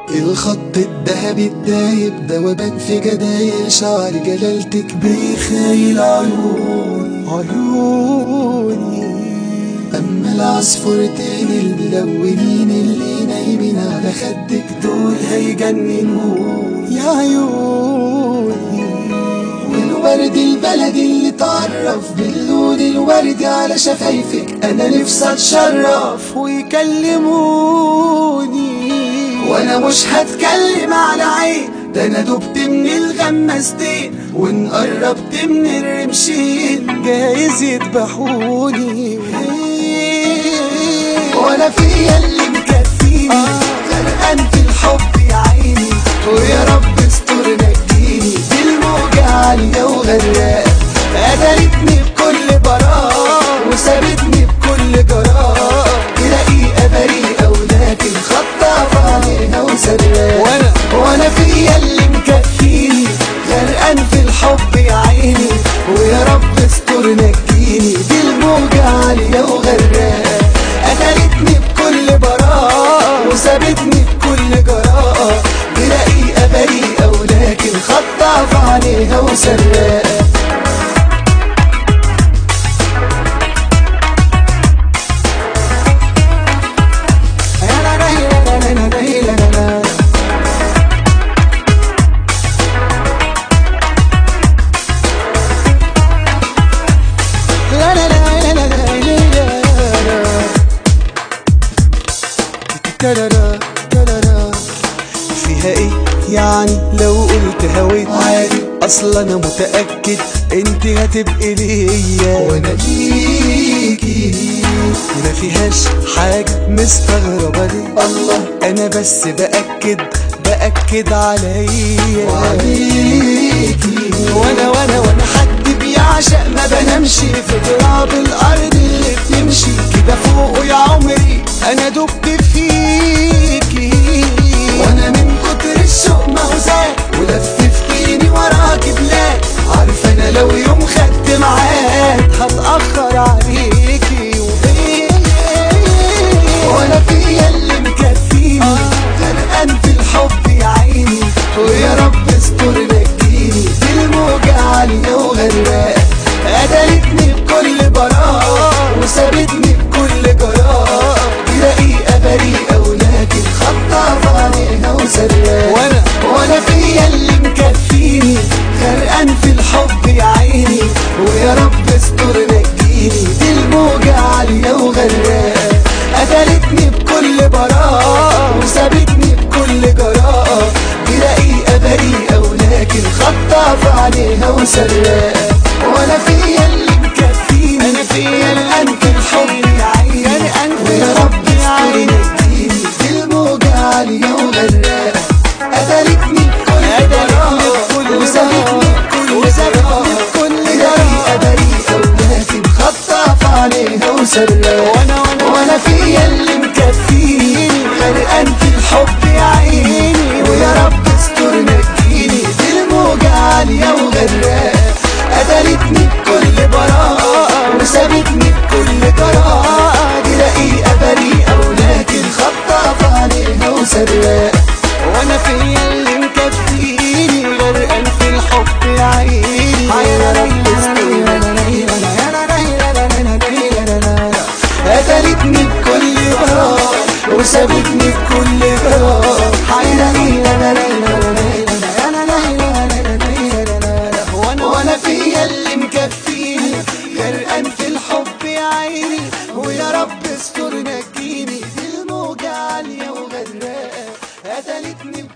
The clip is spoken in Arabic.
الخط الذهبي الدايب دوبان في جدايل شعر جلالتك بيخايل عيوني. اما العصفورتين الملونين اللي نايمين على خدك دول هيجننوني يا عيوني. والورد البلدي اللي اتعرف باللون الوردي على شفايفك انا نفسي اتشرف ويكلموني. وانا مش هتكلم على عين، ده انا دبت من الغمازتين وان قربت من الرمشين جايز يذبحوني. وانا فيا اللي مكفيني غرقان في الحب يا عيني، ويا رب استر نجيني دي الموجة عالية وغرقة قتلتني بكل براء وسابتني بكل جراء. دي رقيقة بريئة ولكن خطافة عليها وسرقة. وانا فيا اللي مكفيني غرقان في الحب يا عيني، ويا رب استر نجيني دي الموجة عالية وغرقة قتلتني بكل براء وسابتني بكل جراء. دي رقيقة بريئة ولكن خطافة عليها وسرقة. فيها ايه يعني لو قلت هويت عادي، اصلا انا متأكد انت هتبقي ليا وانا ليكي. ما فيهاش حاجة مستغربة ليه الله، انا بس بأكد عليا وعليكي. وانا حد بيعشق ما بنامش في تراب الارض اللي بتمشي كده فوق يا عمري انا دبت فيكي. وانا من كتر الشوق موزان ولففتيني وراكي بلاد، عارف انا لو يوم خدت معاك هتأخر عليكي. وانا فيا اللي مكفيني غرقان في الحب يا عيني، ويا رب استر نجيني دي الموجة عالية وغرقة قتلتني بكل براء وسابتني بكل جراء. دي رقيقة بريئة ولكن خطافة عليها وسرقة. وانا فيا اللي مكفيني غرقان في الحب يا عيني، ويا رب استر نجيني دي الموجة عالية وغرقة قتلتني بكل براء وسابتني بكل جراء. دي رقيقة بريئة ولكن خطافة عليها وسرقة. وانا فيا اللي مكفيني انا فيا غرقان في الحب يا عيني، ويا رب استر نجيني دي الموجة عالية وغرقة قتلتني بكل براء وسابتني بكل جراء. دي رقيقة بريئة ولكن خطافة عليها وسرقة. وانا فيا اللي مكفيني غرقان في الحب يا عيني، ويا رب استر نجيني دي الموجة عالية وغرقة قتلتني بكل براء وسابتني بكل جراء. دي رقيقة بريئة ولكن خطافة عليها وسرقة. وانا فيا اللي مكفيني غرقان في الحب يا عيني، يا رب استر نجيني قتلتني بكل براء وسابتني بكل جراء. وانا فيا اللي مكفيني غرقان في الحب يا عيني، ويا رب استر نجيني دي الموجة عالية وغرقة قتلتني